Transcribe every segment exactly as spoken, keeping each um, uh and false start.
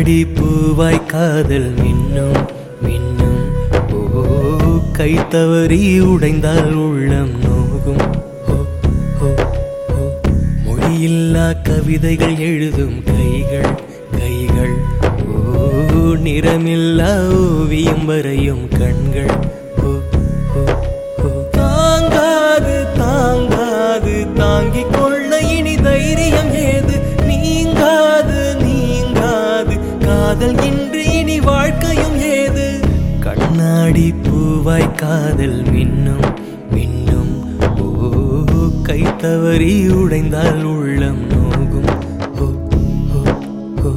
கண்ணாடி பூவாய் காதல் மின்னும் மின்னும். ஓ கை தவறி உடைந்தால் உள்ளம் நோகும். ஓ ஓ ஓ மொழியில்லா கவிதைகள் எழுதும் கைகள் கைகள். ஓ நிறமில்லா ஓவியம் வரையும் கண்கள். ஓ ஓ ஓ தாங்காது தாங்காது தாங்கிக் கொள்ள இனி தைரியம் ஏது? நீங்காது நீங்காது காதல் இன்று இனி வாழ்க்கையும் ஏது? கண்ணாடி பூவாய் காதல் மின்னும் மின்னும். ஓ கை தவறி உடைந்தால் உள்ளம் நோகும். ஓ ஓ ஓ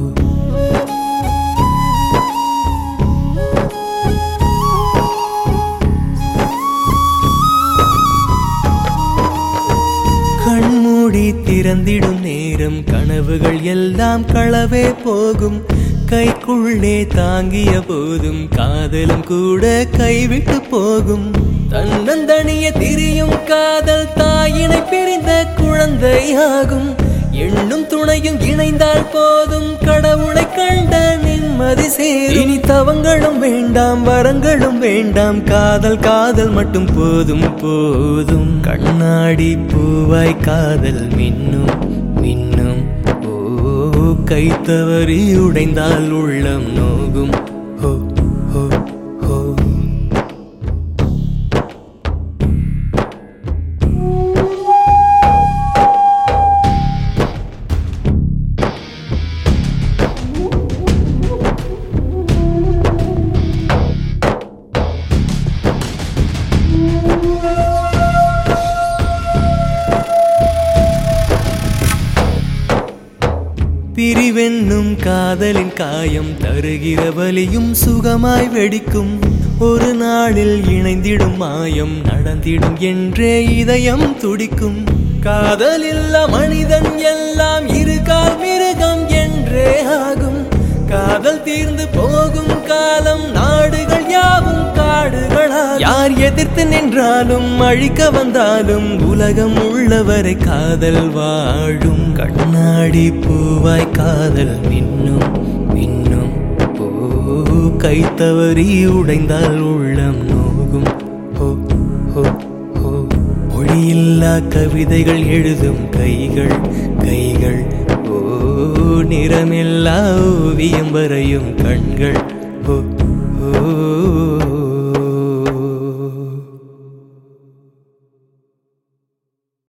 கண்மூடி திறந்திடும் நேரம் கனவுகள் எல்லாம் களவே போகும். கைக்குள்ளே தாங்கிய போதும் காதலும் கூட கைவிட்டு போகும். தன்னந்தனிய திரியும் காதல் தாயினை பிரிந்த குழந்தையாகும். எண்ணும் துணையும் இணைந்தால் போதும் கடவுளை கண்ட நிம்மதி சேரும். இனி தவங்களும் வேண்டாம் வரங்களும் வேண்டாம் காதல் காதல் மட்டும் போதும் போதும். கண்ணாடி பூவாய் காதல் மின்னும் மின்னும். ஓ கை தவறி உடைந்தால் உள்ளம் நோகும். ஓ ஓ ஓ பிரிவென்னும் காதலின் காயம் தருகிற வலியும் சுகமாய் வெடிக்கும். ஒரு நாளில் இணைந்திடும் மாயம் நடந்திடும் என்றே இதயம் துடிக்கும். காதலில்ல மனிதன் எல்லாம் இரு கால் மிருகம் என்றே ஆகும். காதல் தீர்ந்து போகும் காலம் நாடுகள் யாவும் காடுகளா. யார் எதிர்த்து நின்றாலும் அழிக்க வந்தாலும் உலகம் உள்ளவரை காதல் வாழும். கண்ணாடி பூவாய் காதல் மின்னும் மின்னும். ஓ கை தவறி உடைந்தால் உள்ளம் நோகும். ஓ ஓ ஓ மொழியில்லா கவிதைகள் எழுதும் கைகள் கைகள். ஓ நிறமில்லா ஓவியம் வரையும் கண்கள். ஓ ஓ